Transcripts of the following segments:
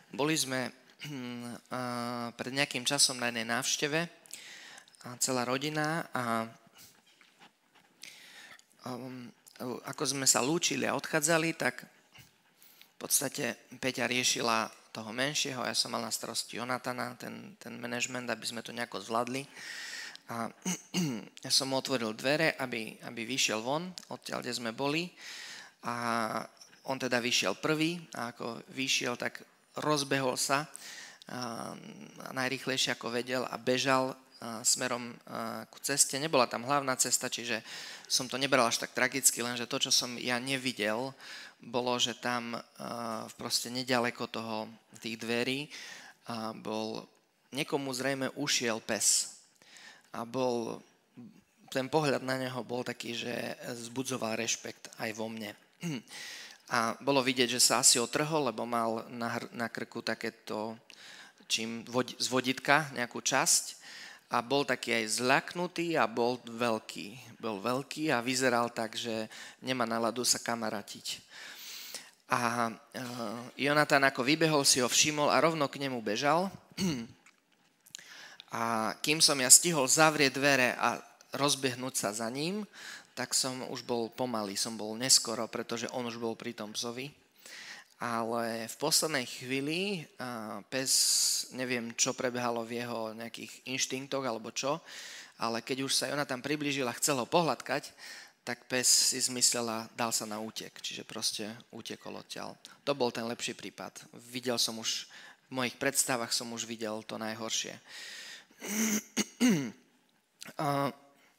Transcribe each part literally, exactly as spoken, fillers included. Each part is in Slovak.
Boli sme pred nejakým časom na jednej návšteve, celá rodina, a ako sme sa lúčili a odchádzali, tak v podstate Peťa riešila toho menšieho, ja som mal na starosti Jonatana, ten, ten manažment, aby sme to nejako zvládli. A ja som mu otvoril dvere, aby, aby vyšiel von, odtiaľ, kde sme boli. A on teda vyšiel prvý a ako vyšiel, tak rozbehol sa a najrýchlejšie ako vedel a bežal a smerom a ku ceste. Nebola tam hlavná cesta, čiže som to nebral až tak tragicky, lenže to, čo som ja nevidel, bolo, že tam a, proste nedaleko toho, tých dverí a bol, niekomu zrejme ušiel pes. A bol, ten pohľad na neho bol taký, že zbudzoval rešpekt aj vo mne. A bolo vidieť, že sa asi otrhol, lebo mal na, na krku takéto čím, z vodítka nejakú časť a bol taký aj zľaknutý a bol veľký. Bol veľký a vyzeral tak, že nemá náladu sa kamaratiť. A Jonatan ako vybehol, si ho všimol a rovno k nemu bežal. A kým som ja stihol zavrieť dvere a rozbehnúť sa za ním, tak som už bol pomalý, som bol neskoro, pretože on už bol pri tom psovi. Ale v poslednej chvíli pes, neviem, čo prebehalo v jeho nejakých inštinktoch alebo čo, ale keď už sa Jonatan priblížil a chcel ho pohľadkať, tak pes si zmyslel a dal sa na útek, čiže proste utekol odtiaľ. To bol ten lepší prípad. Videl som už, v mojich predstavách som už videl to najhoršie. Uh,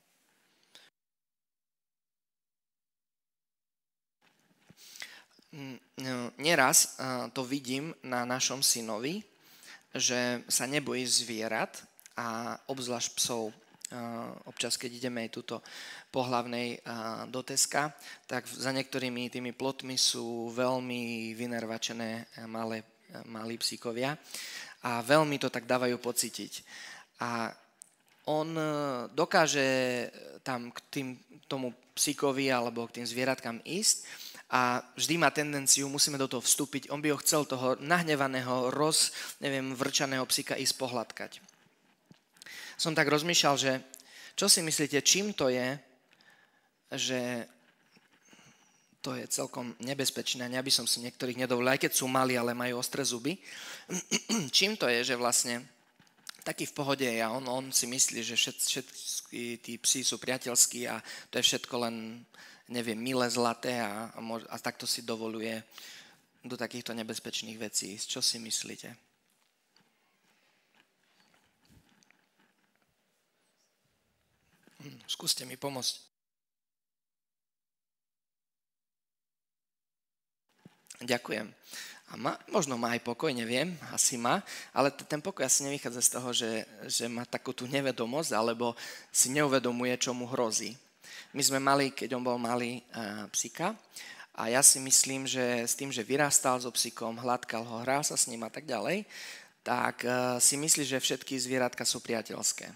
Neraz to vidím na našom synovi, že sa nebojí zvierat a obzvlášť psov. Občas, keď ideme aj tuto po hlavnej do Teska, tak za niektorými tými plotmi sú veľmi vynervačené malé, malí psíkovia a veľmi to tak dávajú pocítiť. A on dokáže tam k tým, tomu psíkovi alebo k tým zvieratkám ísť a vždy má tendenciu, musíme do toho vstúpiť, on by ho chcel toho nahnevaného, roz, neviem, vrčaného psíka ísť pohľadkať. Som tak rozmýšľal, že čo si myslíte, čím to je, že to je celkom nebezpečné, ja by som si niektorých nedovolil, aj keď sú malí, ale majú ostré zuby. Čím to je, že vlastne taký v pohode je a on, on si myslí, že všet, všetky tí psi sú priateľskí a to je všetko len, neviem, milé, zlaté a, a, mož, a takto si dovoluje do takýchto nebezpečných vecí. Čo si myslíte? Hm, skúste mi pomôcť. Ďakujem. A má, možno má aj pokoj, neviem, asi má, ale t- ten pokoj asi nevychádza z toho, že, že má takú tú nevedomosť, alebo si neuvedomuje, čo mu hrozí. My sme mali, keď on bol malý, uh, psíka a ja si myslím, že s tým, že vyrastal so psíkom, hladkal ho, hral sa s ním a tak ďalej, tak uh, si myslí, že všetky zvieratka sú priateľské.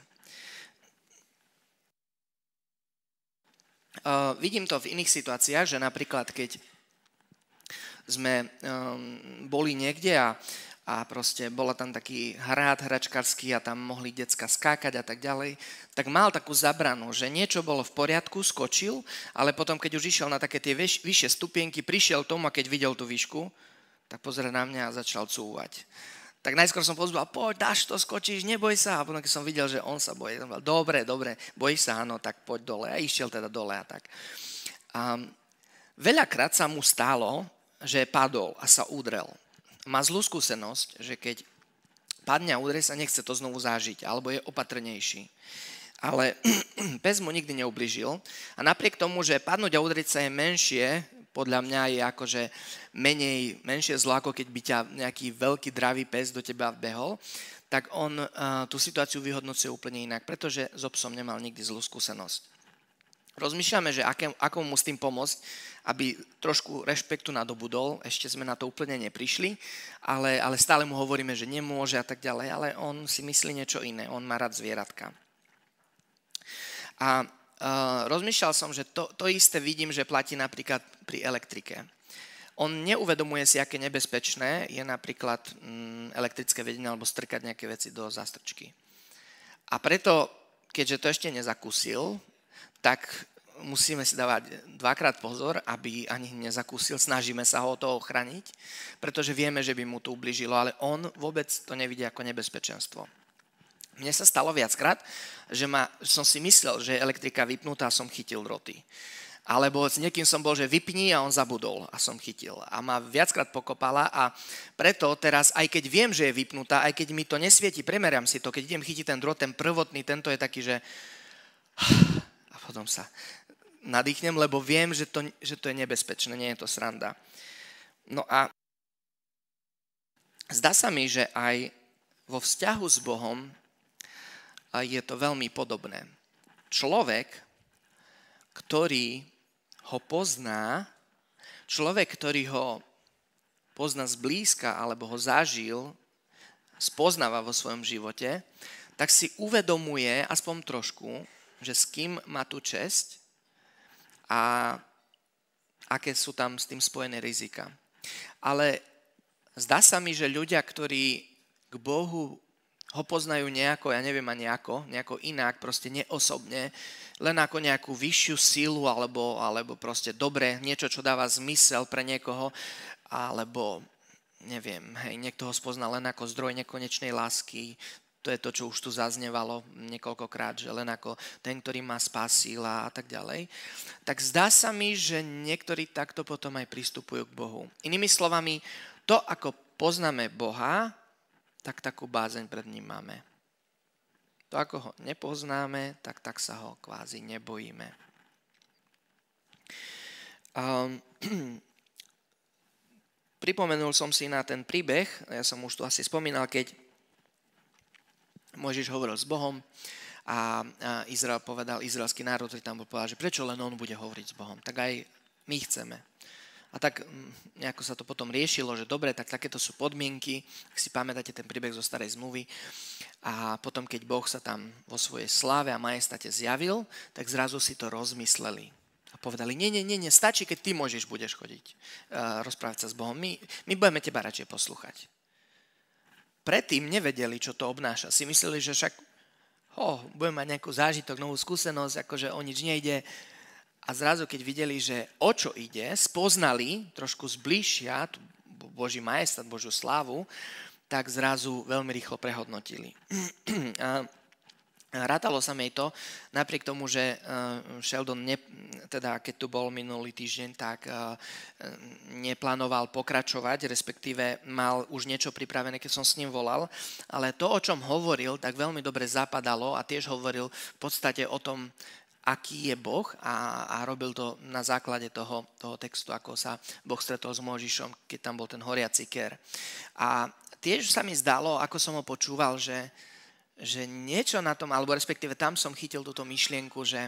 Uh, vidím to v iných situáciách, že napríklad keď sme um, boli niekde a, a proste bola tam taký hrad hračkarský a tam mohli decka skákať a tak ďalej, tak mal takú zabranu, že niečo bolo v poriadku, skočil, ale potom, keď už išiel na také tie vyš, vyššie stupienky, prišiel tomu a keď videl tú výšku, tak pozrel na mňa a začal cúvať. Tak najskôr som pozval, poď, dáš to, skočíš, neboj sa. A potom, keď som videl, že on sa bojí, som povedal, dobre, dobre, bojíš sa, áno, tak poď dole. A išiel teda dole a tak. A veľakrát sa mu stalo, že padol a sa udrel. Má zlú skúsenosť, že keď padne a udrie sa, nechce to znovu zažiť, alebo je opatrnejší. Ale pes mu nikdy neubližil a napriek tomu, že padnúť a udrieť sa je menšie, podľa mňa je akože menej, menšie zlo, ako keď by ťa nejaký veľký dravý pes do teba behol, tak on uh, tú situáciu vyhodnocuje úplne inak, pretože so psom nemal nikdy zlú skúsenosť. Rozmýšľame, že aké, ako mu s tým pomôcť, aby trošku rešpektu nadobudol, ešte sme na to úplne neprišli, ale, ale stále mu hovoríme, že nemôže a tak ďalej, ale on si myslí niečo iné, on má rád zvieratka. A uh, rozmýšľal som, že to, to isté vidím, že platí napríklad pri elektrike. On neuvedomuje si, aké nebezpečné je napríklad mm, elektrické vedenie alebo strkať nejaké veci do zástrčky. A preto, keďže to ešte nezakúsil, tak musíme si dávať dvakrát pozor, aby ani nezakúsil. Snažíme sa ho o to ochraniť, pretože vieme, že by mu to ubližilo, ale on vôbec to nevidí ako nebezpečenstvo. Mne sa stalo viackrát, že ma, som si myslel, že je elektrika vypnutá a som chytil droty. Alebo s niekým som bol, že vypni a on zabudol a som chytil. A ma viackrát pokopala a preto teraz, aj keď viem, že je vypnutá, aj keď mi to nesvieti, premeriam si to, keď idem chytiť ten drôt, ten prvotný, tento je taký, že a potom sa nadýchnem, lebo viem, že to, že to je nebezpečné, nie je to sranda. No a zdá sa mi, že aj vo vzťahu s Bohom je to veľmi podobné. Človek, ktorý ho pozná, človek, ktorý ho pozná zblízka alebo ho zažil, spoznáva vo svojom živote, tak si uvedomuje aspoň trošku, že s kým má tú česť a aké sú tam s tým spojené rizika. Ale zdá sa mi, že ľudia, ktorí k Bohu ho poznajú nejako, ja neviem ani ako, nejako inak, proste neosobne, len ako nejakú vyššiu sílu, alebo, alebo proste dobre, niečo, čo dáva zmysel pre niekoho, alebo neviem, hej, niekto ho spozná len ako zdroj nekonečnej lásky, to je to, čo už tu zaznevalo niekoľkokrát, že len ako ten, ktorý má spásila a tak ďalej. Tak zdá sa mi, že niektorí takto potom aj pristupujú k Bohu. Inými slovami, to, ako poznáme Boha, tak takú bázeň pred ním máme. To, ako ho nepoznáme, tak, tak sa ho kvázi nebojíme. Um, pripomenul som si na ten príbeh, ja som už tu asi spomínal, keď Mojžiš hovoril s Bohom a, a Izrael povedal, izraelský národ, ktorý tam bol, povedal, že prečo len on bude hovoriť s Bohom, tak aj my chceme. A tak nejako sa to potom riešilo, že dobre, tak takéto sú podmienky, ak si pamätáte ten príbeh zo starej zmluvy. A potom, keď Boh sa tam vo svojej sláve a majestate zjavil, tak zrazu si to rozmysleli. A povedali, nie, nie, nie, nie, stačí, keď ty môžeš, budeš chodiť, uh, rozprávať sa s Bohom. My, my budeme teba radšej poslúchať. Predtým nevedeli, čo to obnáša. Si mysleli, že však oh, budeme mať nejakú zážitok, novú skúsenosť, akože o nič nejde. A zrazu, keď videli, že o čo ide, spoznali, trošku zbližšia Boží majestát, Božiu slávu, tak zrazu veľmi rýchlo prehodnotili. A rátalo sa mi to, napriek tomu, že Sheldon, ne, teda keď tu bol minulý týždeň, tak neplánoval pokračovať, respektíve mal už niečo pripravené, keď som s ním volal, ale to, o čom hovoril, tak veľmi dobre zapadalo a tiež hovoril v podstate o tom, aký je Boh a, a robil to na základe toho, toho textu, ako sa Boh stretol s Mojžišom, keď tam bol ten horiaci ker. A tiež sa mi zdalo, ako som ho počúval, že, že niečo na tom, alebo respektíve tam som chytil túto myšlienku, že,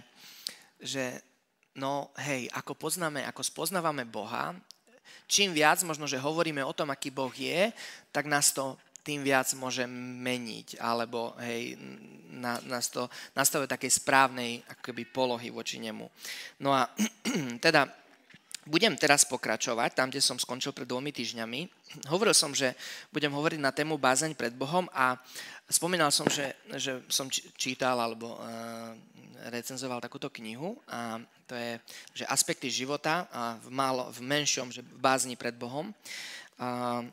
že no hej, ako poznáme, ako spoznávame Boha, čím viac možno, že hovoríme o tom, aký Boh je, tak nás to tým viac môže meniť, alebo hej, na, nás to nastavuje takej správnej akoby polohy voči nemu. No a teda budem teraz pokračovať tam, kde som skončil pred dvomi týždňami. Hovoril som, že budem hovoriť na tému bázeň pred Bohom a spomínal som, že, že som čítal alebo uh, recenzoval takúto knihu a to je, že aspekty života a v, málo, v menšom, že v bázni pred Bohom. Uh,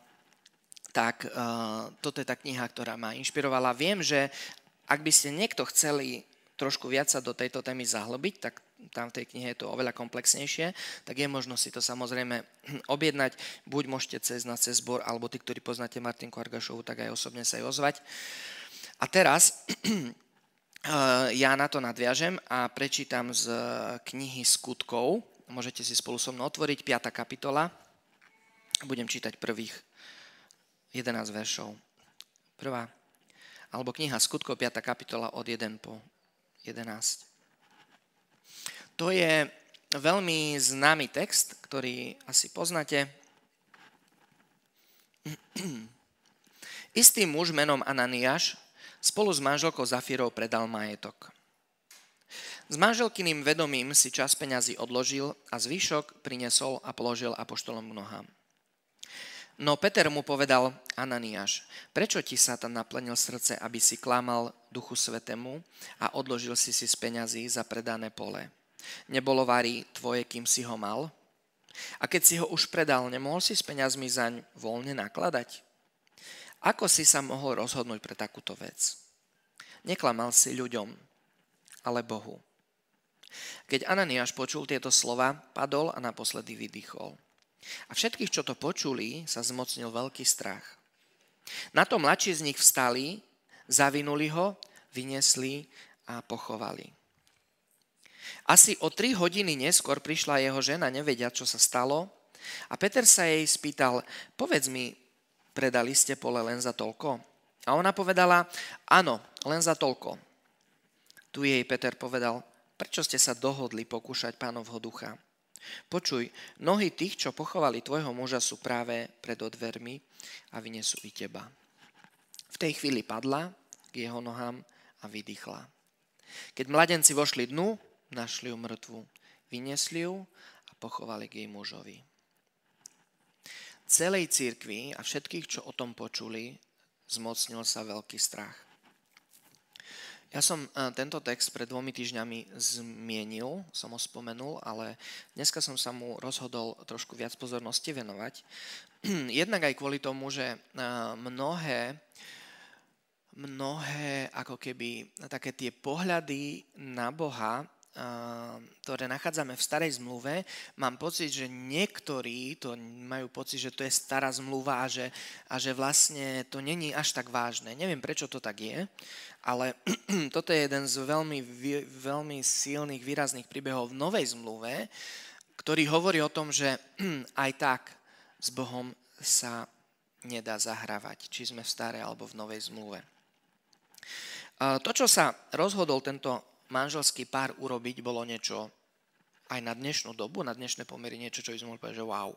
tak uh, toto je tá kniha, ktorá ma inšpirovala. Viem, že ak by ste niekto chceli trošku viac sa do tejto témy zahlbiť, tak tam v tej knihe je to oveľa komplexnejšie, tak je možno si to samozrejme objednať. Buď môžete cez na cez zbor, alebo tí, ktorí poznáte Martinku Argašovu, tak aj osobne sa jej ozvať. A teraz ja na to nadviažem a prečítam z knihy Skutkov. Môžete si spolu so mnou otvoriť, piata kapitola. Budem čítať prvých jedenásť veršov. Prvá, alebo kniha Skutkov, piata kapitola od jeden po jedenásť. To je veľmi známy text, ktorý asi poznáte. Istý muž menom Ananiáš spolu s manželkou Zafírou predal majetok. S manželkyným vedomím si čas peňazí odložil a zvyšok priniesol a položil apoštolom k nohám. No Peter mu povedal: Ananiáš, prečo ti Satan naplnil srdce, aby si klamal Duchu Svätému a odložil si si z peňazí za predané pole? Nebolo vári tvoje, kým si ho mal? A keď si ho už predal, nemohol si s peňazmi zaň voľne nakladať? Ako si sa mohol rozhodnúť pre takúto vec? Neklamal si ľuďom, ale Bohu. Keď Ananiáš počul tieto slova, padol a naposledy vydýchol. A všetkých, čo to počuli, sa zmocnil veľký strach. Na to mladší z nich vstali, zavinuli ho, vyniesli a pochovali. Asi o tri hodiny neskôr prišla jeho žena, nevedia, čo sa stalo, a Peter sa jej spýtal: povedz mi, predali ste pole len za toľko? A ona povedala: áno, len za toľko. Tu jej Peter povedal: prečo ste sa dohodli pokúšať Pánovho ducha? Počuj, nohy tých, čo pochovali tvojho muža, sú práve pred dvermi a vyniesú i teba. V tej chvíli padla k jeho nohám a vydýchla. Keď mladenci vošli dnu, našli ju mŕtvu. Vyniesli ju a pochovali k jej mužovi. Celej cirkvi a všetkých, čo o tom počuli, zmocnil sa veľký strach. Ja som tento text pred dvomi týždňami zmienil, som ho spomenul, ale dneska som sa mu rozhodol trošku viac pozornosti venovať. Jednak aj kvôli tomu, že mnohé, mnohé ako keby také tie pohľady na Boha, ktoré nachádzame v starej zmluve, mám pocit, že niektorí to majú pocit, že to je stará zmluva a že, a že vlastne to není až tak vážne. Neviem, prečo to tak je, ale toto je jeden z veľmi, veľmi silných, výrazných príbehov v novej zmluve, ktorý hovorí o tom, že aj tak s Bohom sa nedá zahrávať, či sme v starej alebo v novej zmluve. To, čo sa rozhodol tento manželský pár urobiť, bolo niečo aj na dnešnú dobu, na dnešné pomery, niečo, čo by sme mohli povedať, že wow. Um,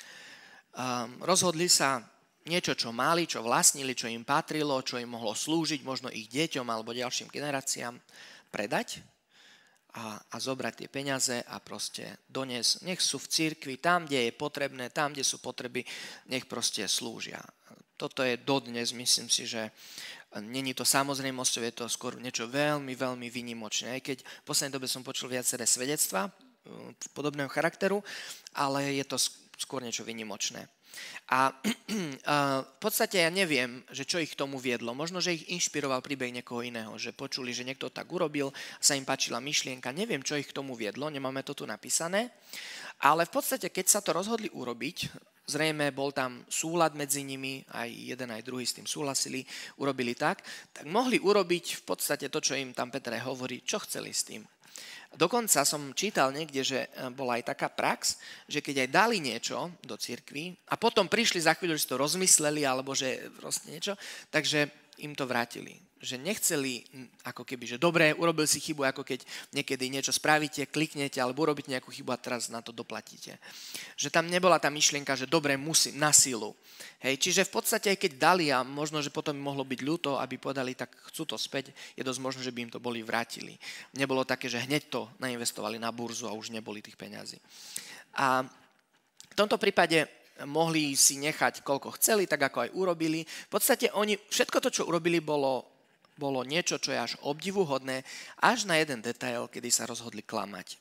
rozhodli sa niečo, čo mali, čo vlastnili, čo im patrilo, čo im mohlo slúžiť, možno ich deťom alebo ďalším generáciám, predať a, a zobrať tie peniaze a proste doniesť. Nech sú v cirkvi, tam, kde je potrebné, tam, kde sú potreby, nech proste slúžia. Toto je dodnes, myslím si, že není to samozrejmosťou, je to skôr niečo veľmi, veľmi výnimočné. Aj keď v poslednej dobe som počul viaceré svedectvá podobného charakteru, ale je to skôr niečo výnimočné. A v podstate ja neviem, že čo ich k tomu viedlo. Možno, že ich inšpiroval príbeh niekoho iného, že počuli, že niekto tak urobil, sa im páčila myšlienka. Neviem, čo ich k tomu viedlo, nemáme to tu napísané. Ale v podstate, keď sa to rozhodli urobiť, zrejme bol tam súlad medzi nimi, aj jeden, aj druhý s tým súhlasili, urobili tak, tak mohli urobiť v podstate to, čo im tam Peter hovorí, čo chceli s tým. Dokonca som čítal niekde, že bola aj taká prax, že keď aj dali niečo do cirkvi a potom prišli za chvíľu, že si to rozmysleli alebo že proste niečo, takže im to vrátili. Že nechceli ako keby, že dobre, urobil si chybu, ako keď niekedy niečo spravíte, kliknete alebo urobíte nejakú chybu a teraz na to doplatíte. Že tam nebola tá myšlienka, že dobre, musí, na silu. Hej, čiže v podstate aj keď dali a možno, že potom mohlo byť ľúto, aby povedali, tak chcú to späť, je dosť možno, že by im to boli vrátili. Nebolo také, že hneď to nainvestovali na burzu a už neboli tých peňazí. A v tomto prípade mohli si nechať, koľko chceli, tak ako aj urobili. V podstate oni, všetko to, čo urobili, bolo, bolo niečo, čo je až obdivuhodné, až na jeden detail, kedy sa rozhodli klamať.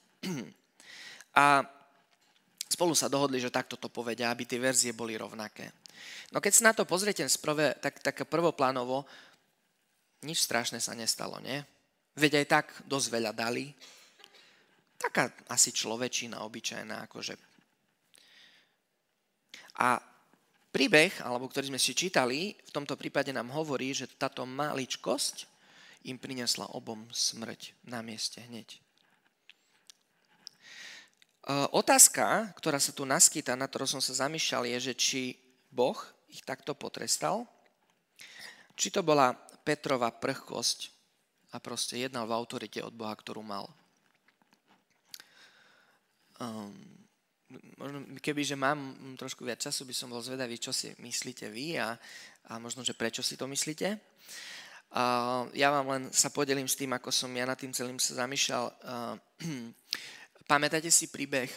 A spolu sa dohodli, že takto to povedia, aby tie verzie boli rovnaké. No keď sa na to pozriete sprve, tak, tak prvoplánovo, nič strašné sa nestalo, nie? Veď aj tak dosť veľa dali. Taká asi človečina obyčajná, akože. A príbeh, alebo ktorý sme si čítali, v tomto prípade nám hovorí, že táto maličkosť im priniesla obom smrť na mieste hneď. Otázka, ktorá sa tu naskýta, na ktorú som sa zamýšľal, je, že či Boh ich takto potrestal, či to bola Petrova prchkosť a proste jednal v autorite od Boha, ktorú mal. Um, možno, kebyže mám trošku viac času, by som bol zvedavý, čo si myslíte vy a, a možno, že prečo si to myslíte. Ja vám len sa podelím s tým, ako som ja nad tým celým sa zamýšľal. Pamätáte si príbeh?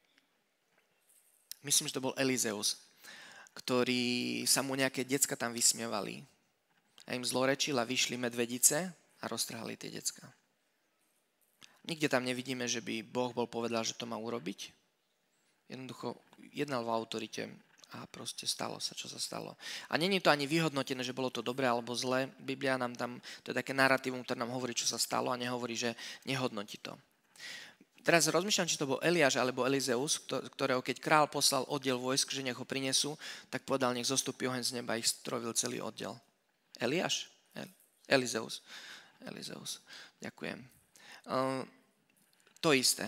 Myslím, že to bol Elizeus, ktorý sa mu nejaké decka tam vysmievali. A im zlorečil a vyšli medvedice a roztrhali tie decka. Nikde tam nevidíme, že by Boh bol povedal, že to má urobiť. Jednoducho jednal v autorite a proste stalo sa, čo sa stalo. A nie je to ani vyhodnotené, že bolo to dobré alebo zlé. Biblia nám tam, to je také narratívum, ktoré nám hovorí, čo sa stalo a nehovorí, že nehodnotí to. Teraz rozmýšľam, či to bol Eliáš alebo Elizeus, ktorého keď král poslal oddiel vojsk, že nech ho prinesú, tak povedal, nech zostupí oheň z neba a ich strovil celý oddiel. Eliáš? Elizeus. Elizeus. Ďakujem. Uh, to isté.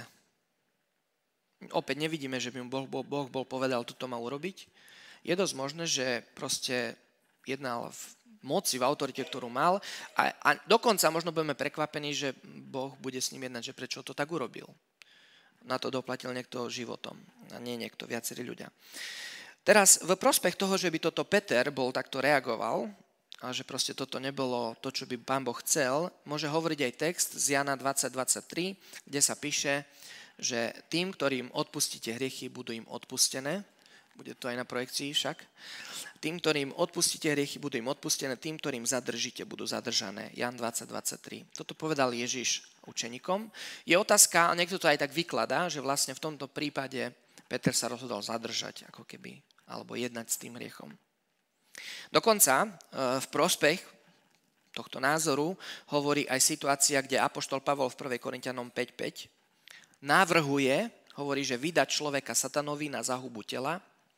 Opäť nevidíme, že by mu boh, boh, boh bol povedal, toto má urobiť. Je dosť možné, že proste jednal v moci, v autorite, ktorú mal a, a dokonca možno budeme prekvapení, že Boh bude s ním jednať, že prečo to tak urobil. Na to doplatil niekto životom a nie niekto, viacerí ľudia. Teraz v prospech toho, že by toto Peter bol takto reagoval, a že proste toto nebolo to, čo by Pán Boh chcel, môže hovoriť aj text z Jana dvadsať dvadsaťtri, kde sa píše, že tým, ktorým odpustíte hriechy, budú im odpustené. Bude to aj na projekcii však. Tým, ktorým odpustíte hriechy, budú im odpustené. Tým, ktorým zadržíte, budú zadržané. Jan dvadsať dvadsaťtri. Toto povedal Ježiš učeníkom. Je otázka, a niekto to aj tak vykladá, že vlastne v tomto prípade Peter sa rozhodol zadržať, ako keby, alebo jednať s tým hriechom. Dokonca v prospech tohto názoru hovorí aj situácia, kde apoštol Pavol v prvej Korinťanom päť päť navrhuje, hovorí, že vydať človeka satanovi na záhubu tela,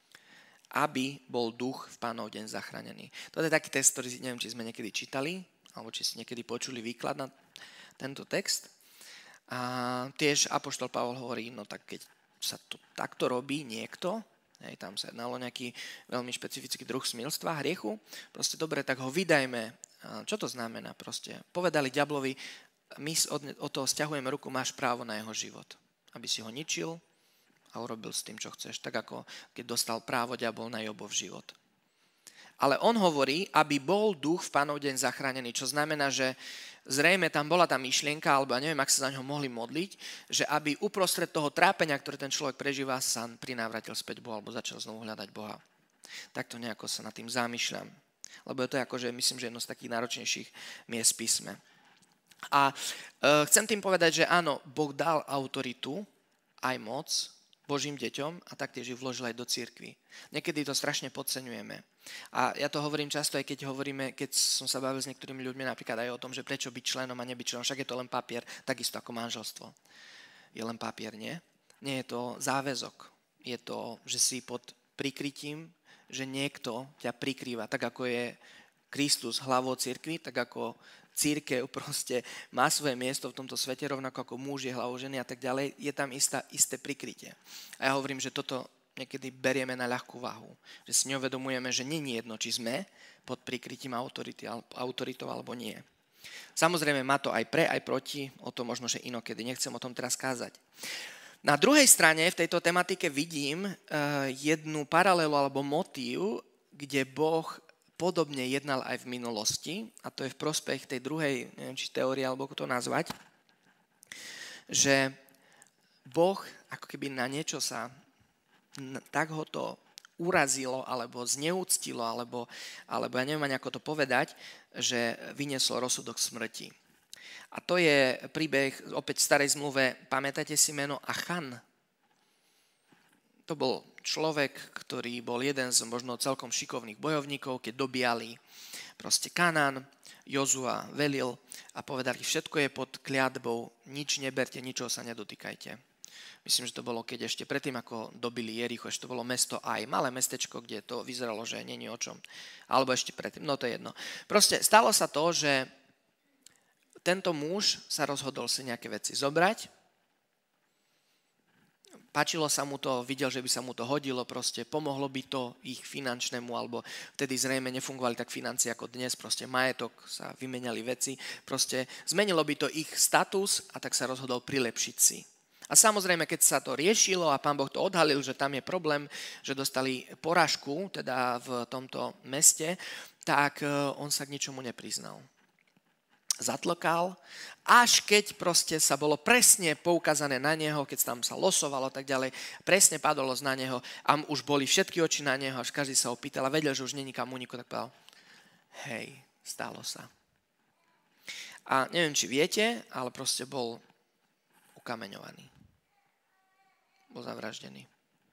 aby bol duch v Pánov deň zachránený. To je taký text, ktorý neviem, či sme niekedy čítali, alebo či si niekedy počuli výklad na tento text. A tiež apoštol Pavol hovorí, no tak keď sa to takto robí niekto, hej, tam sa jednalo nejaký veľmi špecifický druh smilstva, hriechu. Proste dobre, tak ho vydajme. Čo to znamená? Proste povedali diablovi, my od, od toho stiahujeme ruku, máš právo na jeho život. Aby si ho ničil a urobil s tým, čo chceš. Tak ako keď dostal právo diabol na Jobov život. Ale on hovorí, aby bol duch v Pánov deň zachránený, čo znamená, že zrejme tam bola tá myšlienka, alebo ja neviem, ak sa za ňo mohli modliť, že aby uprostred toho trápenia, ktoré ten človek prežíva, sa prinávratil späť Boha, alebo začal znovu hľadať Boha. Takto nejako sa nad tým zamýšľam. Lebo je to akože, myslím, že jedno z takých náročnejších miest v písme. A e, chcem tým povedať, že áno, Boh dal autoritu, aj moc, Božím deťom a taktiež ju vložil aj do cirkvi. Niekedy to strašne podceňujeme. A ja to hovorím často, aj keď hovoríme, keď som sa bavil s niektorými ľuďmi napríklad aj o tom, že prečo byť členom a nebyť členom, však je to len papier, takisto ako manželstvo. Je len papier, nie? Nie je to záväzok. Je to, že si pod prikrytím, že niekto ťa prikrýva, tak ako je Kristus hlavou cirkvi, tak ako cirkev proste má svoje miesto v tomto svete, rovnako ako muž je hlavou ženy a tak ďalej, je tam istá, isté prikrytie. A ja hovorím, že toto niekedy berieme na ľahkú váhu. Že si neuvedomujeme, že nie je jedno, či sme pod prikrytím autority, autoritou alebo nie. Samozrejme má to aj pre, aj proti, o to možno, že inokedy. Nechcem o tom teraz kázať. Na druhej strane v tejto tematike vidím uh, jednu paralelu alebo motív, kde Boh podobne jednal aj v minulosti, a to je v prospech tej druhej, neviem, či teórie, alebo ako to nazvať, že Boh ako keby na niečo sa tak ho to urazilo, alebo zneúctilo, alebo, alebo ja neviem ani ako to povedať, že vyniesol rozsudok smrti. A to je príbeh opäť v starej zmluve, pamätáte si meno Achan? To bol človek, ktorý bol jeden z možno celkom šikovných bojovníkov, keď dobíjali proste Kanán, Jozua velil a povedali, všetko je pod kliatbou, nič neberte, ničoho sa nedotýkajte. Myslím, že to bolo, keď ešte predtým, ako dobili Jericho, ešte to bolo mesto aj malé mestečko, kde to vyzeralo, že nie je o čom. Alebo ešte predtým, no to je jedno. Proste stalo sa to, že tento muž sa rozhodol si nejaké veci zobrať, páčilo sa mu to, videl, že by sa mu to hodilo, proste pomohlo by to ich finančnému, alebo vtedy zrejme nefungovali tak financie ako dnes, proste majetok, sa vymenali veci, proste zmenilo by to ich status a tak sa rozhodol prilepšiť si. A samozrejme, keď sa to riešilo a Pán Boh to odhalil, že tam je problém, že dostali porážku teda v tomto meste, tak on sa k ničomu nepriznal. zatlkal, až keď proste sa bolo presne poukázané na neho, keď tam sa losovalo a tak ďalej, presne padalo z na neho a už boli všetky oči na neho, až každý sa ho pýtal a vedel, že už není kam uniku, tak povedal, hej, stalo sa. A neviem, či viete, ale proste bol ukameňovaný. Bol zavraždený.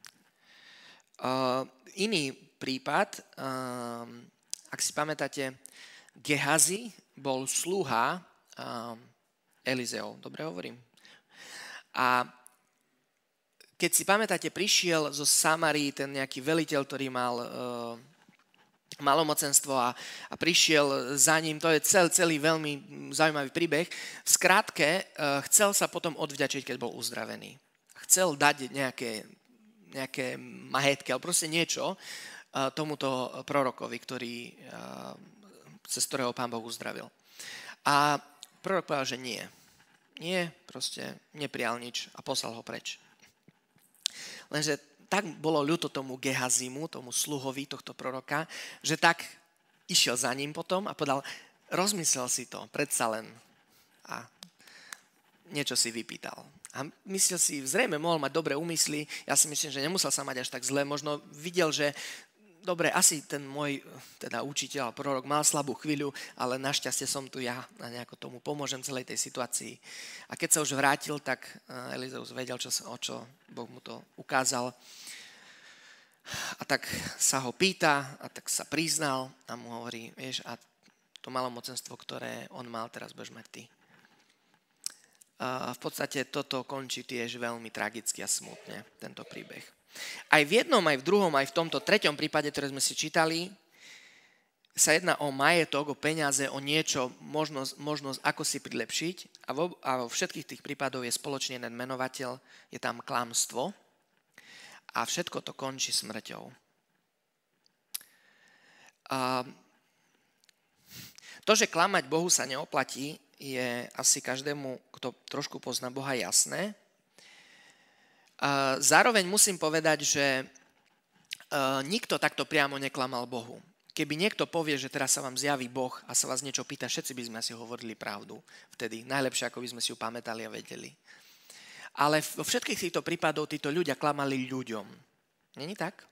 Uh, iný prípad, uh, ak si pamätáte, Gehazi bol sluha uh, Elizeov. Dobre hovorím? A keď si pamätáte, prišiel zo Samarii ten nejaký veliteľ, ktorý mal uh, malomocenstvo a, a prišiel za ním. To je cel, celý veľmi zaujímavý príbeh. V skratke, uh, chcel sa potom odvďačiť, keď bol uzdravený. Chcel dať nejaké, nejaké majetky, ale proste niečo uh, tomuto prorokovi, ktorý, uh, cez ktorého Pán Boh uzdravil. A prorok povedal, že nie. Nie, proste neprijal nič a poslal ho preč. Lenže tak bolo ľúto tomu Gehazimu, tomu sluhovi tohto proroka, že tak išiel za ním potom a povedal, rozmyslel si to, predsa len. A niečo si vypýtal. A myslel si, zrejme mohol mať dobré úmysly, ja si myslím, že nemusel sa mať až tak zle, možno videl, že dobre, asi ten môj teda učiteľ, prorok mal slabú chvíľu, ale našťastie som tu ja a nejako tomu pomôžem celej tej situácii. A keď sa už vrátil, tak Elizeus vedel, čo, o čo Boh mu to ukázal. A tak sa ho pýta a tak sa priznal a mu hovorí, vieš, a to malomocenstvo, ktoré on mal, teraz budeš mať ty. A v podstate toto končí tiež veľmi tragicky a smutne, tento príbeh. Aj v jednom, aj v druhom, aj v tomto treťom prípade, ktoré sme si čítali, sa jedná o majetok, o peniaze, o niečo, možnosť, možnosť ako si prilepšiť. A vo, a vo všetkých tých prípadoch je spoločne jeden menovateľ, je tam klamstvo. A všetko to končí smrťou. A to, že klamať Bohu sa neoplatí, je asi každému, kto trošku pozná Boha, jasné. A zároveň musím povedať, že nikto takto priamo neklamal Bohu. Keby niekto povie, že teraz sa vám zjaví Boh a sa vás niečo pýta, všetci by sme asi hovorili pravdu vtedy. Najlepšie, ako by sme si ju pamätali a vedeli. Ale vo všetkých týchto prípadoch títo ľudia klamali ľuďom. Není tak?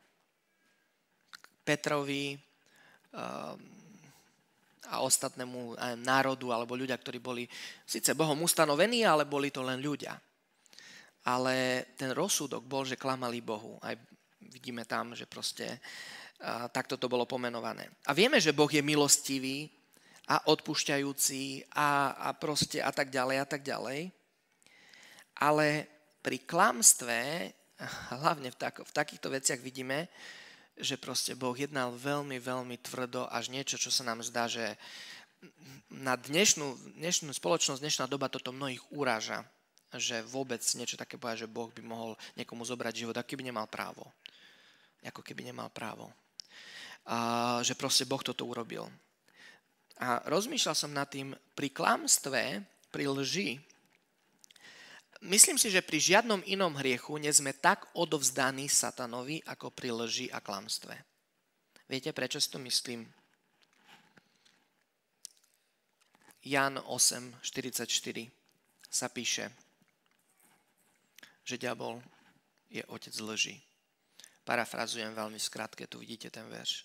Petrovi um, a ostatnému národu, alebo ľudia, ktorí boli síce Bohom ustanovení, ale boli to len ľudia. Ale ten rozsudok bol, že klamali Bohu. Aj vidíme tam, že proste a, takto to bolo pomenované. A vieme, že Boh je milostivý a odpúšťajúci a, a proste a tak ďalej a tak ďalej. Ale pri klamstve, hlavne v, tak, v takýchto veciach vidíme, že proste Boh jednal veľmi, veľmi tvrdo, až niečo, čo sa nám zdá, že na dnešnú, dnešnú spoločnosť, dnešná doba toto mnohých uráža, že vôbec niečo také povedať, že Boh by mohol niekomu zobrať život, ako keby nemal právo. Ako keby nemal právo. A, že proste Boh toto urobil. A rozmýšľal som nad tým, pri klamstve, pri lži, myslím si, že pri žiadnom inom hriechu nie sme tak odovzdaní satanovi, ako pri lži a klamstve. Viete, prečo si to myslím? Ján osem štyridsaťštyri sa píše, že diabol je otec lži. Parafrazujem veľmi skrátke, tu vidíte ten verš.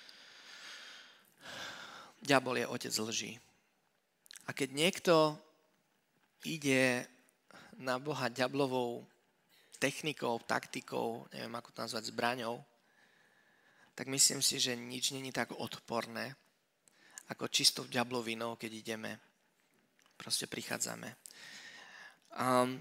Diabol je otec lži. A keď niekto ide na Boha diablovou technikou, taktikou, neviem ako to nazvať, zbraňou, tak myslím si, že nič není tak odporné, ako čistou diablovinou, keď ideme, proste prichádzame. Um,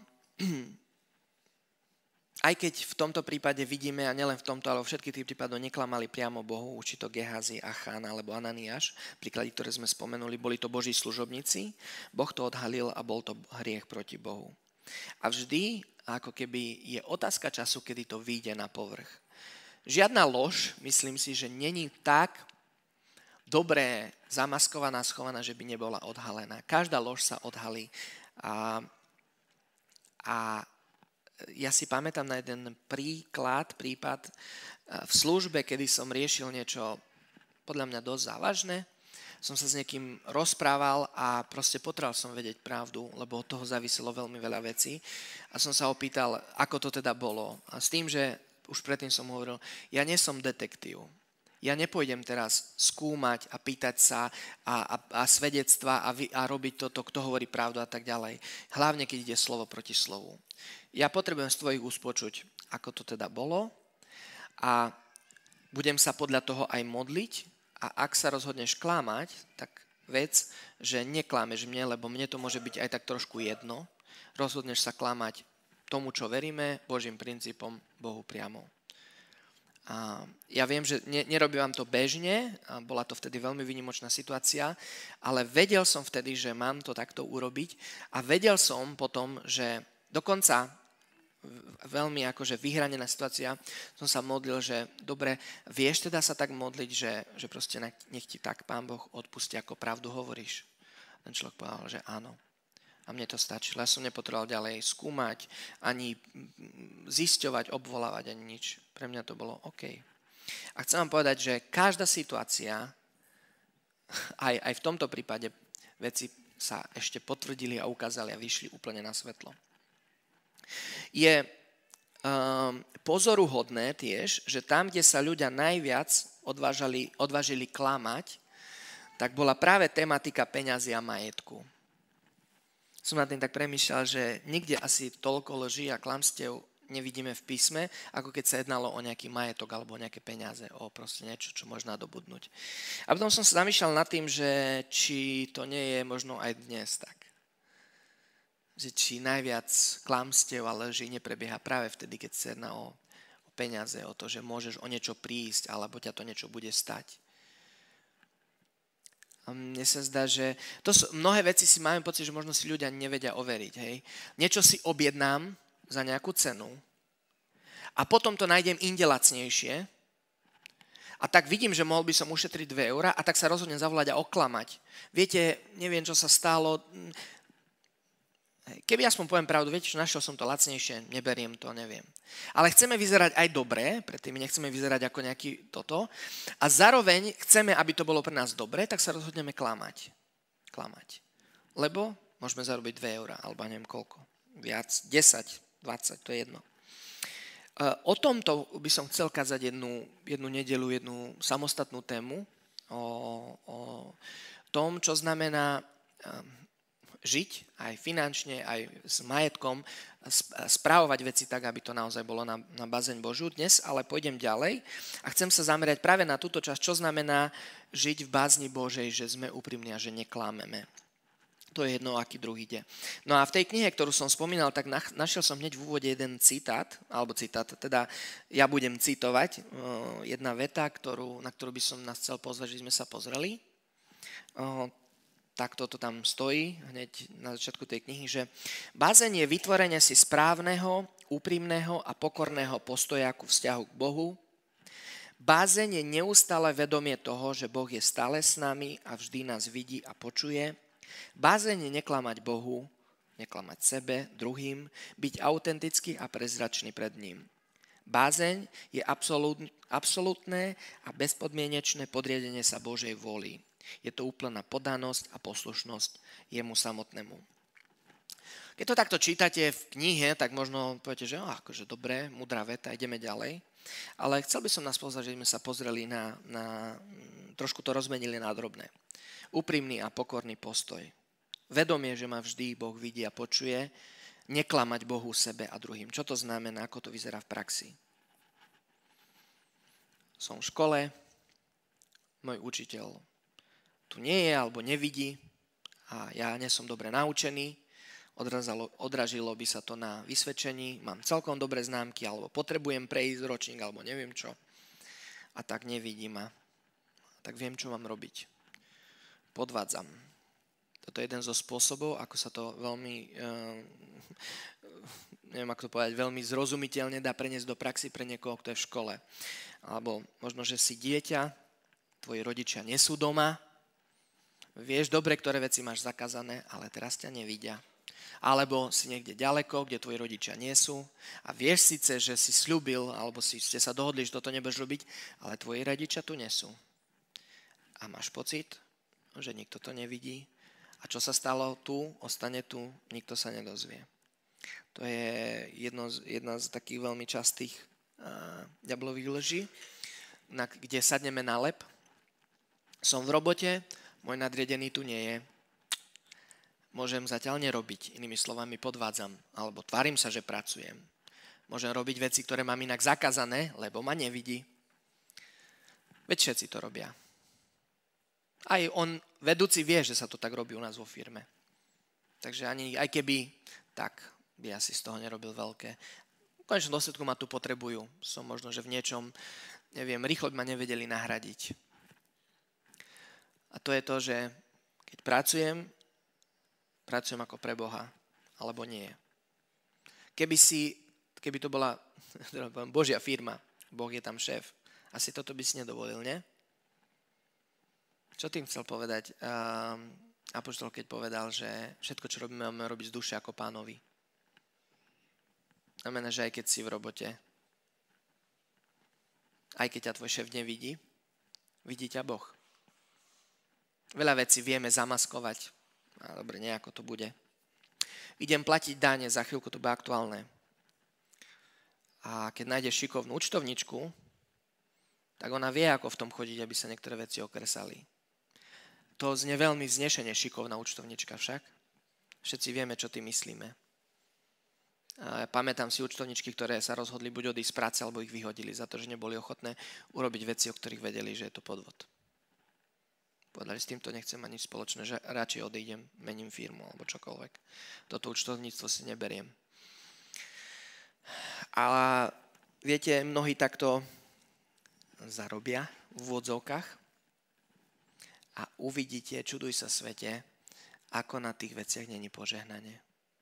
aj keď v tomto prípade vidíme, a nielen v tomto, ale vo všetkých tých prípadoch neklamali priamo Bohu, či to Gehazi, Achán alebo Ananiáš, príklady, ktoré sme spomenuli, boli to Boží služobníci, Boh to odhalil a bol to hriech proti Bohu. A vždy, ako keby, je otázka času, kedy to vyjde na povrch. Žiadna lož, myslím si, že není tak dobre zamaskovaná, schovaná, že by nebola odhalená. Každá lož sa odhalí. A, a ja si pamätám na jeden príklad, prípad v službe, kedy som riešil niečo podľa mňa dosť závažné. som sa s niekým rozprával a proste potreboval som vedieť pravdu, lebo od toho záviselo veľmi veľa vecí. A som sa opýtal, ako to teda bolo. A s tým, že už predtým som hovoril, ja nie som detektív. Ja nepôjdem teraz skúmať a pýtať sa a, a, a svedectva a, vy, a robiť toto, kto hovorí pravdu a tak ďalej. Hlavne, keď ide slovo proti slovu. Ja potrebujem z tvojich úst počuť, ako to teda bolo a budem sa podľa toho aj modliť. A ak sa rozhodneš klamať, tak vec, že neklámeš mne, lebo mne to môže byť aj tak trošku jedno. Rozhodneš sa klamať tomu, čo veríme, Božím princípom, Bohu priamo. A ja viem, že ne, nerobím vám to bežne, a bola to vtedy veľmi výnimočná situácia, ale vedel som vtedy, že mám to takto urobiť a vedel som potom, že dokonca veľmi akože vyhranená situácia, som sa modlil, že dobre, vieš teda sa tak modliť, že, že proste nech ti tak Pán Boh odpustí, ako pravdu hovoríš. Ten človek povedal, že áno. A mne to stačilo. Ja som nepotreboval ďalej skúmať, ani zisťovať, obvolávať, ani nič. Pre mňa to bolo OK. A chcem vám povedať, že každá situácia, aj, aj v tomto prípade, veci sa ešte potvrdili a ukázali a vyšli úplne na svetlo. Je um, pozoruhodné tiež, že tam, kde sa ľudia najviac odvážali, odvážili klamať, tak bola práve tematika peňazí a majetku. Som nad tým tak premýšľal, že nikde asi toľko lží a klamstiev nevidíme v písme, ako keď sa jednalo o nejaký majetok alebo o nejaké peniaze, o proste niečo, čo možno nadobudnúť. A potom som sa zamýšľal nad tým, že či to nie je možno aj dnes tak. Že či najviac klamstiev a lží neprebieha práve vtedy, keď sa jedná o, o peniaze, o to, že môžeš o niečo prísť, alebo ťa to niečo bude stať. A mne sa zdá, že to sú, mnohé veci si máme pocit, že možno si ľudia nevedia overiť. Hej? Niečo si objednám za nejakú cenu a potom to nájdem inde lacnejšie a tak vidím, že mohol by som ušetriť dve eurá a tak sa rozhodnem zavolať a oklamať. Viete, neviem, čo sa stalo. Keby aspoň poviem pravdu, viete, čo našiel som to lacnejšie, neberiem to, neviem. Ale chceme vyzerať aj dobre, predtým nechceme vyzerať ako nejaký toto. A zároveň chceme, aby to bolo pre nás dobre, tak sa rozhodneme klamať. Klamať. Lebo môžeme zarobiť dve eurá, alebo neviem koľko. Viac, desať, dvadsať, to je jedno. O tomto by som chcel kázať jednu, jednu nedeľu, jednu samostatnú tému. O, o tom, čo znamená žiť aj finančne, aj s majetkom, správovať veci tak, aby to naozaj bolo na, na bazeň Božiu. Dnes ale pôjdem ďalej a chcem sa zamerať práve na túto časť, čo znamená žiť v bázni Božej, že sme úprimní a že neklámeme. To je jedno, aký druh ide. No a v tej knihe, ktorú som spomínal, tak našiel som hneď v úvode jeden citát, alebo citát, teda ja budem citovať, jedna veta, ktorú, na ktorú by som nás chcel pozvať, že sme sa pozreli. Tak toto tam stojí hneď na začiatku tej knihy, že bázeň je vytvorenie si správneho, úprimného a pokorného postoja ku vzťahu k Bohu. Bázeň je neustále vedomie toho, že Boh je stále s nami a vždy nás vidí a počuje. Bázeň je neklamať Bohu, neklamať sebe, druhým, byť autentický a prezračný pred ním. Bázeň je absolútne a bezpodmienečné podriadenie sa Božej vôli. Je to úplná podanosť a poslušnosť jemu samotnému. Keď to takto čítate v knihe, tak možno poviete, že oh, akože dobré, múdra veta, ideme ďalej. Ale chcel by som nás pozvať, že sme sa pozreli na, na trošku to rozmenili na drobné. Úprimný a pokorný postoj. Vedomie, že ma vždy Boh vidí a počuje, neklamať Bohu, sebe a druhým. Čo to znamená, ako to vyzerá v praxi? Som v škole, môj učiteľ tu nie je alebo nevidí a ja nie som dobre naučený, odrazalo, odražilo by sa to na vysvedčení, mám celkom dobré známky alebo potrebujem prejsť ročník alebo neviem čo a tak nevidí ma. Tak viem, čo mám robiť. Podvádzam. Toto je jeden zo spôsobov, ako sa to veľmi, uh, neviem ako to povedať, veľmi zrozumiteľne dá preniesť do praxi pre niekoho, kto je v škole. Alebo možno, že si dieťa, tvoji rodičia nie sú doma, vieš dobre, ktoré veci máš zakázané, ale teraz ťa nevidia. Alebo si niekde ďaleko, kde tvoji rodičia nie sú a vieš síce, že si sľúbil, alebo si, ste sa dohodli, že toto nebudeš robiť, ale tvoji rodičia tu nie sú. A máš pocit, že nikto to nevidí. A čo sa stalo tu, ostane tu, nikto sa nedozvie. To je jedno z, jedna z takých veľmi častých uh, diablových lží, na, kde sadneme na lep. Som v robote, môj nadriedený tu nie je. Môžem zatiaľ nerobiť, inými slovami podvádzam, alebo tvárim sa, že pracujem. Môžem robiť veci, ktoré mám inak zakázané, lebo ma nevidí. Veď všetci to robia. Aj on, vedúci, vie, že sa to tak robí u nás vo firme. Takže ani, aj keby, tak by asi z toho nerobil veľké. V konečnom dôsledku ma tu potrebujú. Som možno, že v niečom, neviem, rýchlo by ma nevedeli nahradiť. A to je to, že keď pracujem, pracujem ako pre Boha, alebo nie. Keby si, keby to bola Božia firma, Boh je tam šéf, asi toto by si nedovolil, nie? Čo tým chcel povedať? Um, Apoštol, keď povedal, že všetko, čo robíme, máme robiť z duše ako Pánovi. Znamená, že aj keď si v robote, aj keď ťa tvoj šéf nevidí, vidí ťa Boh. Veľa vecí vieme zamaskovať. A dobre, nejako to bude. Idem platiť dáne, za chvíľku to bude aktuálne. A keď nájdeš šikovnú účtovničku, tak ona vie, ako v tom chodiť, aby sa niektoré veci okresali. To znie veľmi vznešene šikovná účtovnička však. Všetci vieme, čo tým myslíme. A pamätám si účtovničky, ktoré sa rozhodli buď odísť z práce, alebo ich vyhodili za to, že neboli ochotné urobiť veci, o ktorých vedeli, že je to podvod. Povedali, s týmto nechcem mať nič spoločné, že radšej odídem, mením firmu alebo čokoľvek. Toto účtovníctvo si neberiem. A viete, mnohí takto zarobia v úvodzovkách a uvidíte, čuduj sa svete, ako na tých veciach není požehnanie.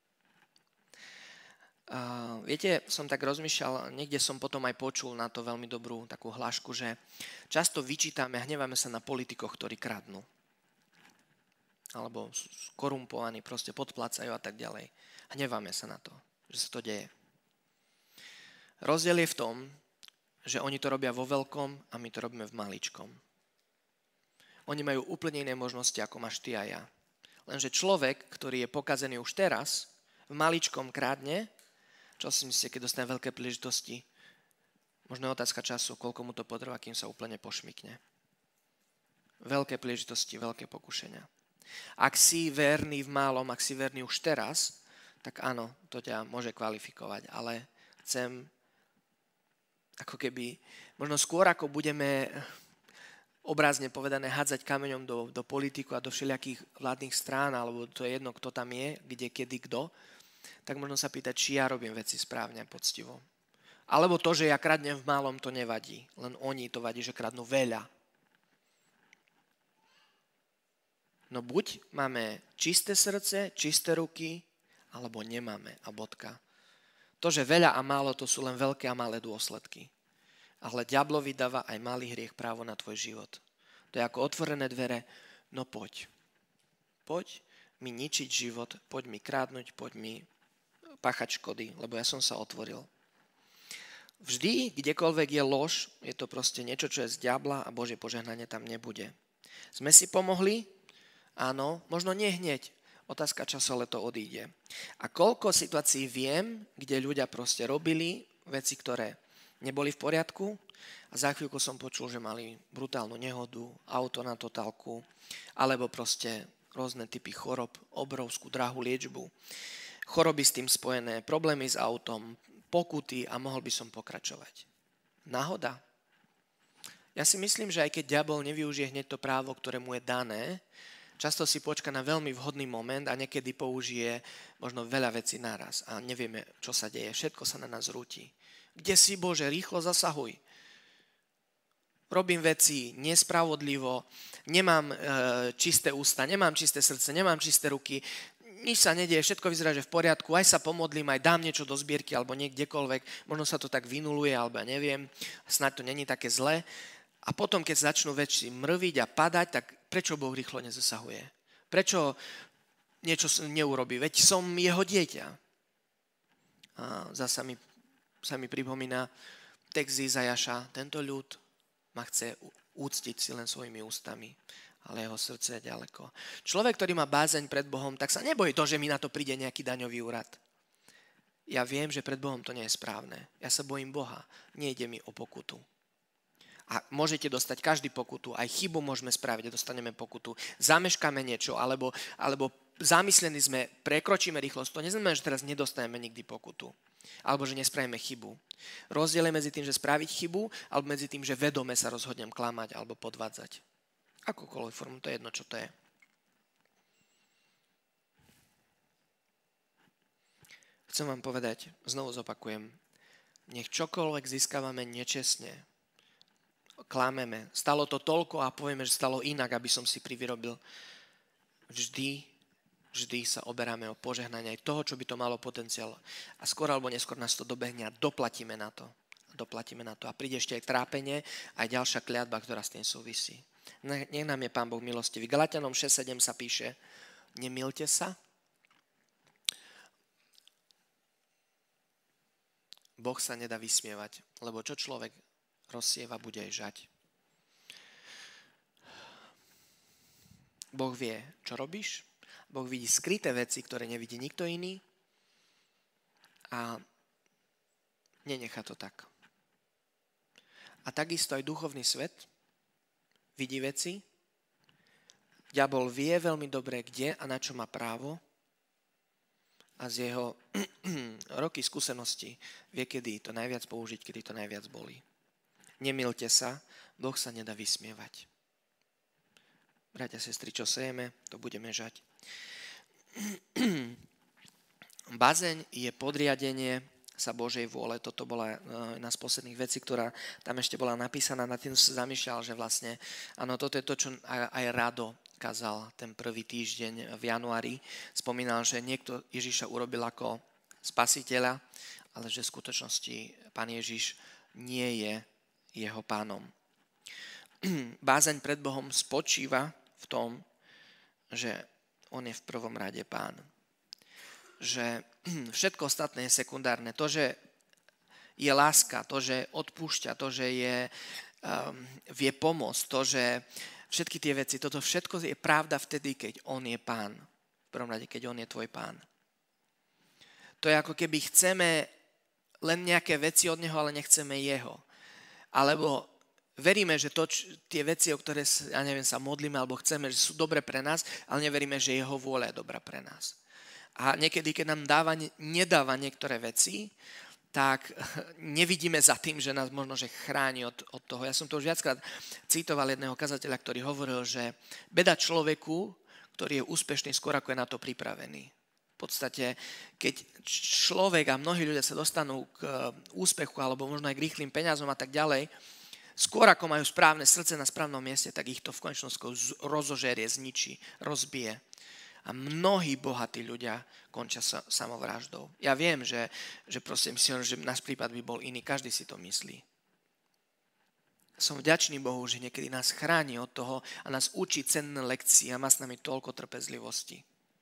Uh, viete, som tak rozmýšľal, niekde som potom aj počul na to veľmi dobrú takú hlášku, že často vyčítame a hneváme sa na politikoch, ktorí kradnú. Alebo sú korumpovaní, proste podplácajú a tak ďalej. Hneváme sa na to, že sa to deje. Rozdiel je v tom, že oni to robia vo veľkom a my to robíme v maličkom. Oni majú úplne iné možnosti, ako máš ty a ja. Lenže človek, ktorý je pokazený už teraz, v maličkom krádne. Čo si myslíte, keď dostane veľké príležitosti? Možno je otázka času, koľko mu to potrvá, kým sa úplne pošmykne. Veľké príležitosti, veľké pokušenia. Ak si verný v málom, ak si verný už teraz, tak áno, to ťa môže kvalifikovať, ale chcem ako keby, možno skôr ako budeme obrazne povedané hádzať kameňom do, do politiku a do všelijakých vládnych strán, alebo to je jedno, kto tam je, kde, kedy, kto, tak možno sa pýtať, či ja robím veci správne a poctivo. Alebo to, že ja kradnem v málom, to nevadí. Len oni to vadí, že kradnú veľa. No buď máme čisté srdce, čisté ruky, alebo nemáme a bodka. To, že veľa a málo, to sú len veľké a malé dôsledky. Ale diablovi dáva aj malý hriech právo na tvoj život. To je ako otvorené dvere, no poď. Poď mi ničiť život, poď mi krádnuť, poď mi páchať škody, lebo ja som sa otvoril. Vždy, kdekoľvek je lož, je to proste niečo, čo je z diabla a Božie požehnanie tam nebude. Sme si pomohli? Áno, možno nie hneď. Otázka času, ale to odíde. A koľko situácií viem, kde ľudia proste robili veci, ktoré neboli v poriadku a za chvíľku som počul, že mali brutálnu nehodu, auto na totálku, alebo proste rôzne typy chorob, obrovskú drahú liečbu, choroby s tým spojené, problémy s autom, pokuty a mohol by som pokračovať. Náhoda? Ja si myslím, že aj keď diabol nevyužije hneď to právo, ktoré mu je dané, často si počka na veľmi vhodný moment a niekedy použije možno veľa vecí naraz a nevieme, čo sa deje. Všetko sa na nás rúti. Kde si, Bože, rýchlo zasahuj. Robím veci nespravodlivo, nemám e, čisté ústa, nemám čisté srdce, nemám čisté ruky, nič sa nedieje, všetko vyzerá, že v poriadku, aj sa pomodlím, aj dám niečo do zbierky alebo niekdekoľvek, možno sa to tak vynuluje, alebo ja neviem, snáď to není také zlé. A potom, keď začnú veci mrviť a padať, tak prečo Boh rýchlo nezasahuje? Prečo niečo neurobí? Veď som jeho dieťa. A zasa mi, sa mi pripomína text Izajaša, tento ľud ma chce úctiť si len svojimi ústami, ale jeho srdce je ďaleko. Človek, ktorý má bázeň pred Bohom, tak sa nebojí to, že mi na to príde nejaký daňový úrad. Ja viem, že pred Bohom to nie je správne. Ja sa bojím Boha. Nejde mi o pokutu. A môžete dostať každý pokutu. Aj chybu môžeme spraviť, dostaneme pokutu. Zameškáme niečo, alebo, alebo zamyslení sme, prekročíme rýchlosť. To neznamená, že teraz nedostaneme nikdy pokutu. Alebo že nespravíme chybu. Rozdiel je medzi tým, že spraviť chybu, alebo medzi tým, že vedome sa rozhodnem klamať alebo podvádzať. Akúkoľvek formu, to je jedno, čo to je. Chcem vám povedať, znovu zopakujem, nech čokoľvek získavame nečestne, klameme, stalo to toľko a povieme, že stalo inak, aby som si privyrobil. Vždy, vždy sa oberáme o požehnanie aj toho, čo by to malo potenciál. A skôr alebo neskôr nás to dobehne a doplatíme na to. Doplatíme na to. A príde ešte aj trápenie, aj ďalšia kliatba, ktorá s tým súvisí. Nech nám je Pán Boh milostivý. Galatianom šesť sedem sa píše, nemilte sa. Boh sa nedá vysmievať, lebo čo človek rozsieva, bude aj žať. Boh vie, čo robíš. Boh vidí skryté veci, ktoré nevidí nikto iný. A nenechá to tak. A takisto aj duchovný svet vidí veci. Diabol vie veľmi dobre, kde a na čo má právo. A z jeho roky skúsenosti vie, kedy to najviac použiť, kedy to najviac bolí. Nemilte sa, Boh sa nedá vysmievať. Bratia, sestry, čo sejeme, to budeme žať. Bazeň je podriadenie sa Božej vôle. Toto bola jedna z posledných vecí, ktorá tam ešte bola napísaná. Na tým som sa zamýšľal, že vlastne, áno, toto je to, čo aj Rado kázal ten prvý týždeň v januári. Spomínal, že niekto Ježiša urobil ako spasiteľa, ale že v skutočnosti Pán Ježiš nie je jeho pánom. Bázeň pred Bohom spočíva v tom, že on je v prvom rade Pán. Že všetko ostatné je sekundárne. To, že je láska, to, že odpúšťa, to, že je, um, vie pomôcť, to, že všetky tie veci, toto všetko je pravda vtedy, keď on je Pán. V prvom rade, keď on je tvoj Pán. To je ako keby chceme len nejaké veci od neho, ale nechceme jeho. Alebo veríme, že to, tie veci, o ktoré ja neviem, sa modlíme alebo chceme, že sú dobre pre nás, ale neveríme, že jeho vôľa je dobrá pre nás. A niekedy, keď nám dáva, nedáva niektoré veci, tak nevidíme za tým, že nás možno že chráni od, od toho. Ja som to už viackrát citoval jedného kazateľa, ktorý hovoril, že beda človeku, ktorý je úspešný skôr ako je na to pripravený. V podstate, keď človek a mnohí ľudia sa dostanú k úspechu alebo možno aj k rýchlym peniazom a tak ďalej, skôr ako majú správne srdce na správnom mieste, tak ich to v konečnom rozožerie, zničí, rozbije. A mnohí bohatí ľudia končia sa samovraždou. Ja viem, že, že prosím si, že náš prípad by bol iný, každý si to myslí. Som vďačný Bohu, že niekedy nás chráni od toho a nás učí cenné lekcie a má s nami toľko trpezlivosti.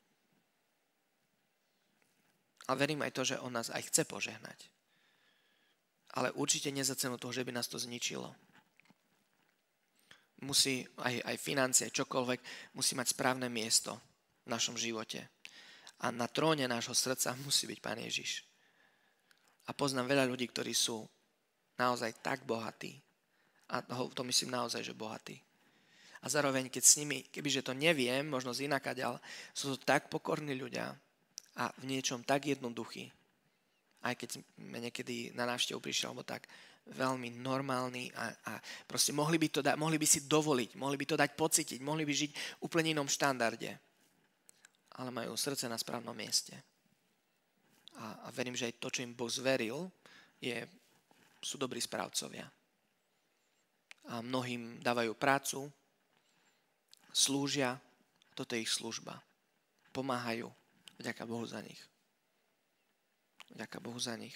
A verím aj to, že on nás aj chce požehnať. Ale určite nie za cenu toho, že by nás to zničilo. Musí aj, aj financie, čokoľvek, musí mať správne miesto v našom živote. A na tróne nášho srdca musí byť Pán Ježiš. A poznám veľa ľudí, ktorí sú naozaj tak bohatí. A to myslím naozaj, že bohatí. A zároveň, keď s nimi, kebyže to neviem, možno z inakaďal, sú to tak pokorní ľudia a v niečom tak jednoduchí. Aj keď sme niekedy na návštevu prišli, alebo tak, veľmi normálni a, a proste mohli by, to da, mohli by si dovoliť, mohli by to dať pocítiť, mohli by žiť úplne inom štandarde. Ale majú srdce na správnom mieste. A, a verím, že aj to, čo im Boh zveril, je, sú dobrí správcovia. A mnohým dávajú prácu, slúžia, toto je ich služba. Pomáhajú. Vďaka Bohu za nich. Vďaka Bohu za nich.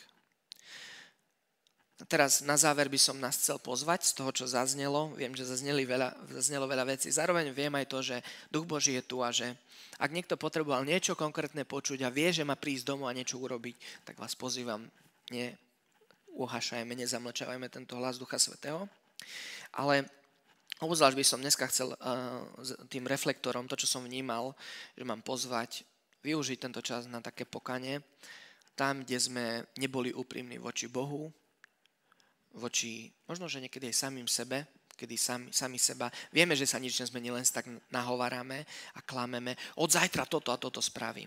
Teraz na záver by som nás chcel pozvať z toho, čo zaznelo. Viem, že zazneli veľa, zaznelo veľa vecí. Zároveň viem aj to, že Duch Boží je tu a že ak niekto potreboval niečo konkrétne počuť a vie, že má prísť domov a niečo urobiť, tak vás pozývam, neuhašajme, nezamlčavajme tento hlas Ducha Svätého. Ale Obzvlášť by som dneska chcel uh, tým reflektorom, to, čo som vnímal, že mám pozvať, využiť tento čas na také pokanie, tam, kde sme neboli úprimní voči Bohu, voči, možno, že niekedy aj samým sebe, kedy sami, sami seba, vieme, že sa nič nezmení, len sa tak nahováráme a klameme, od zajtra toto a toto spravím.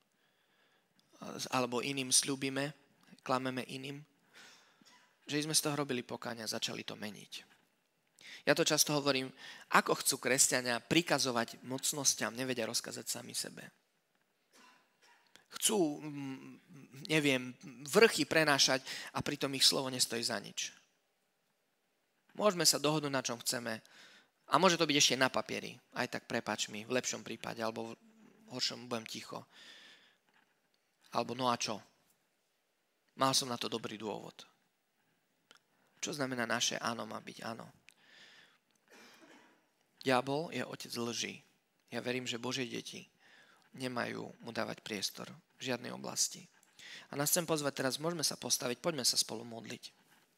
Alebo iným sľubíme, klameme iným, že sme z toho robili pokáňa a začali to meniť. Ja to často hovorím, ako chcú kresťania prikazovať mocnosťam, nevedia rozkazať sami sebe. Chcú, neviem, vrchy prenášať a pritom ich slovo nestojí za nič. Môžeme sa dohodnúť, na čom chceme. A môže to byť ešte na papieri. Aj tak prepáč mi, v lepšom prípade, alebo v horšom budem ticho. Alebo no a čo? Mal som na to dobrý dôvod. Čo znamená naše áno má byť áno? Diabol je otec lží. Ja verím, že Božie deti nemajú mu dávať priestor v žiadnej oblasti. A nás chcem pozvať teraz, môžeme sa postaviť, poďme sa spolu modliť.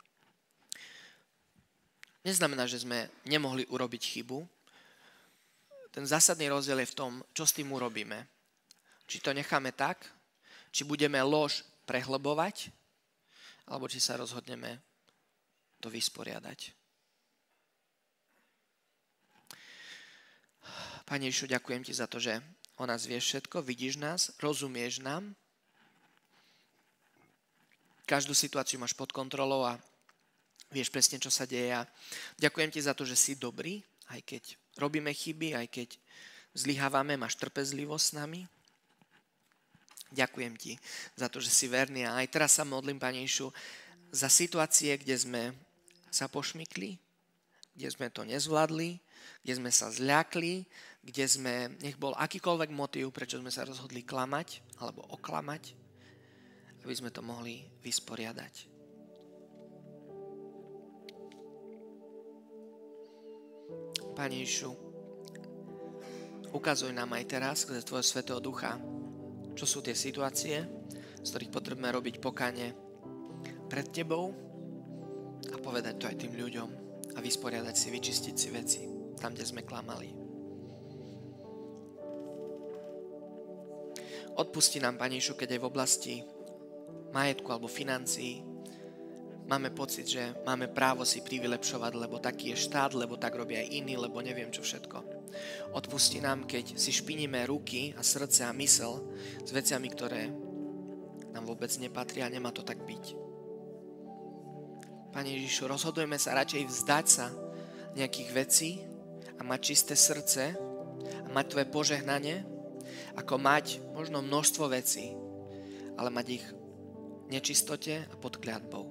Neznamená, že sme nemohli urobiť chybu. Ten zásadný rozdiel je v tom, čo s tým urobíme. Či to necháme tak, či budeme lož prehlbovať, alebo či sa rozhodneme to vysporiadať. Pane Ježišu, ďakujem ti za to, že o nás vieš všetko, vidíš nás, rozumieš nám. Každú situáciu máš pod kontrolou a vieš presne, čo sa deje. Ďakujem ti za to, že si dobrý, aj keď robíme chyby, aj keď zlyhávame, máš trpezlivosť s nami. Ďakujem ti za to, že si verný a aj teraz sa modlím, Pane Ježišu, za situácie, kde sme sa pošmykli, kde sme to nezvládli, kde sme sa zľakli, kde sme, nech bol akýkoľvek motív, prečo sme sa rozhodli klamať alebo oklamať, aby sme to mohli vysporiadať. Pane Ježišu, ukazuj nám aj teraz, skrze Tvojho Svätého Ducha, čo sú tie situácie, z ktorých potrebujeme robiť pokánie pred Tebou a povedať to aj tým ľuďom a vysporiadať si, vyčistiť si veci tam, kde sme klamali. Odpusti nám, Pane Ježišu, keď aj v oblasti majetku alebo financií máme pocit, že máme právo si privylepšovať, lebo taký je štát, lebo tak robia aj iní, lebo neviem čo všetko. Odpusti nám, keď si špiníme ruky a srdce a mysel s veciami, ktoré nám vôbec nepatria a nemá to tak byť. Pane Ježišu, rozhodujeme sa radšej vzdať sa nejakých vecí a mať čisté srdce a mať Tvoje požehnanie, ako mať možno množstvo vecí, ale mať ich v nečistote a pod kliatbou.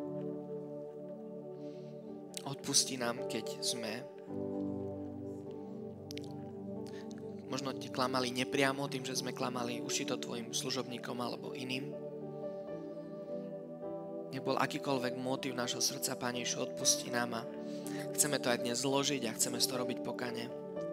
Odpusti nám, keď sme možno Ti klamali nepriamo tým, že sme klamali ušito Tvojim služobníkom alebo iným. Nech bol akýkoľvek motív nášho srdca, Pane Ježišu, odpusti nám a chceme to aj dnes zložiť a chceme z toho robiť pokánie.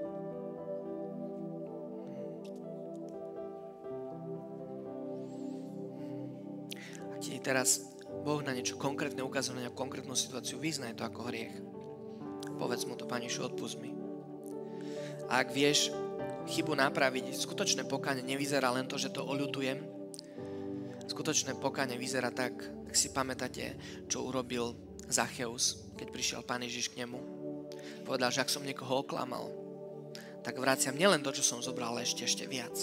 Ak Ti teraz Boh na niečo konkrétne ukázal, na nejakú konkrétnu situáciu, vyznaj to ako hriech. Povedz mu to, Pane Ježišu, odpusť mi. A ak vieš chybu napraviť, skutočné pokánie nevyzerá len to, že to oľutujem. Skutočné pokánie vyzerá tak, ak si pamätáte, čo urobil Zacheus, keď prišiel Pán Ježiš k nemu. Povedal, že ak som niekoho oklamal, tak vraciam nielen to, čo som zobral, ale ešte, ešte viac.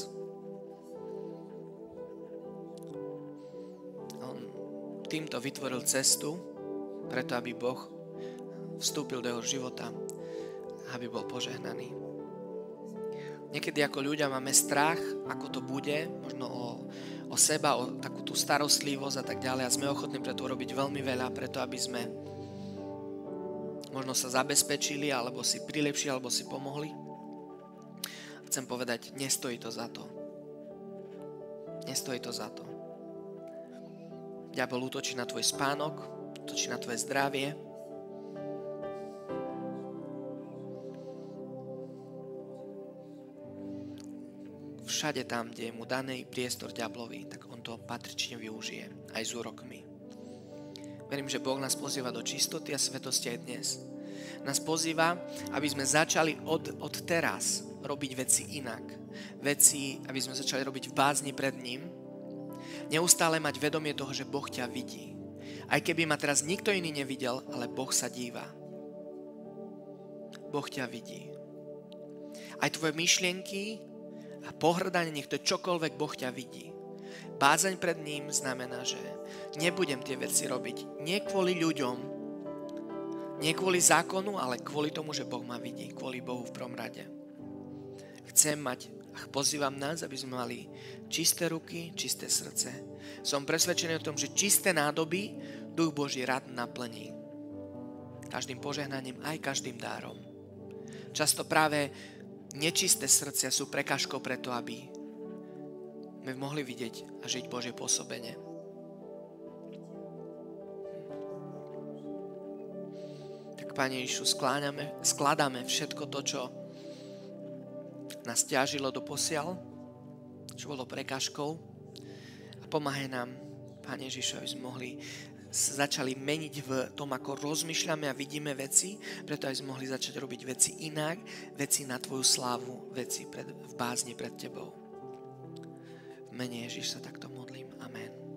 On týmto vytvoril cestu, preto aby Boh vstúpil do jeho života, aby bol požehnaný. Niekedy ako ľudia máme strach, ako to bude, možno o, o seba, o takú tú starostlivosť a tak ďalej a sme ochotní preto urobiť veľmi veľa, preto aby sme možno sa zabezpečili, alebo si prilepšili, alebo si pomohli. Chcem povedať, nestojí to za to. Nestojí to za to. Diabol útočí na tvoj spánok, útočí na tvoje zdravie. Všade tam, kde je mu daný priestor diablovi, tak on to patrične využije, aj s úrokmi. Verím, že Boh nás pozýva do čistoty a svetosti aj dnes. nás pozýva, aby sme začali od, od teraz robiť veci inak. Veci, aby sme začali robiť v bázni pred ním. Neustále mať vedomie toho, že Boh ťa vidí. Aj keby ma teraz nikto iný nevidel, ale Boh sa díva. Boh ťa vidí. Aj tvoje myšlienky a pohrdanie, nech to čokoľvek, Boh ťa vidí. Bázeň pred ním znamená, že nebudem tie veci robiť nie kvôli ľuďom, nie kvôli zákonu, ale kvôli tomu, že Boh ma vidí, kvôli Bohu v prvom rade. Chcem mať a pozývam nás, aby sme mali čisté ruky, čisté srdce. Som presvedčený o tom, že čisté nádoby Duch Boží rád naplní. Každým požehnaním, aj každým dárom. Často práve nečisté srdcia sú prekážkou preto, aby sme mohli vidieť a žiť Božie pôsobenie. Tak, Pane Ježišu, skláňame, skladáme všetko to, čo nás ťažilo do posiaľ, čo bolo prekážkou, a pomáhaj nám, Pane Ježišu, aby sme mohli začali meniť v tom, ako rozmýšľame a vidíme veci, preto aj sme mohli začať robiť veci inak, veci na Tvoju slávu, veci pred, v bázni pred Tebou. V mene Ježiš sa takto modlím. Amen.